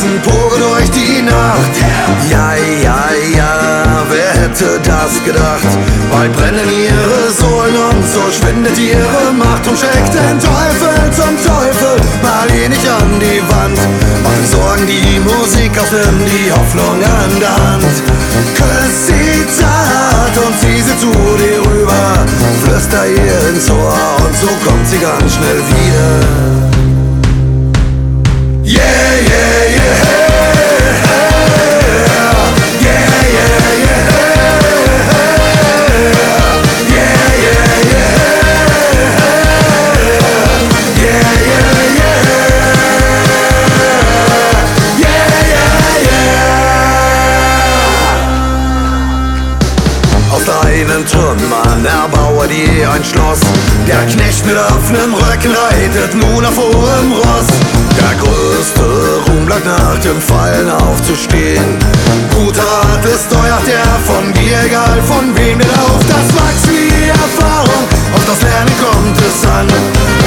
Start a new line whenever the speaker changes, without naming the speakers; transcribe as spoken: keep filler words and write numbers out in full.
tanzen pur durch die Nacht. Ja, ja, ja, wer hätte das gedacht? Bald brennen ihre Sohlen und so schwindet ihre Macht. Und schickt den Teufel zum Teufel, mal ihn nicht an die Wand. Mach den Sorgen die Musik auf, nimm die Hoffnung an der Hand. Küss sie zart und zieh sie zu dir rüber. Flüster ihr ins Ohr und so kommt sie ganz schnell wieder. Yeah, yeah, yeah. Deinen Trümmern erbaue dir ein Schloss. Der Knecht mit offenem Rücken reitet nun auf hohem Ross. Der größte Ruhm bleibt nach dem Fallen aufzustehen. Guter Rat ist euer, der von dir, egal von wem, denn auf das Wachs wie Erfahrung, auf das Lernen kommt es an.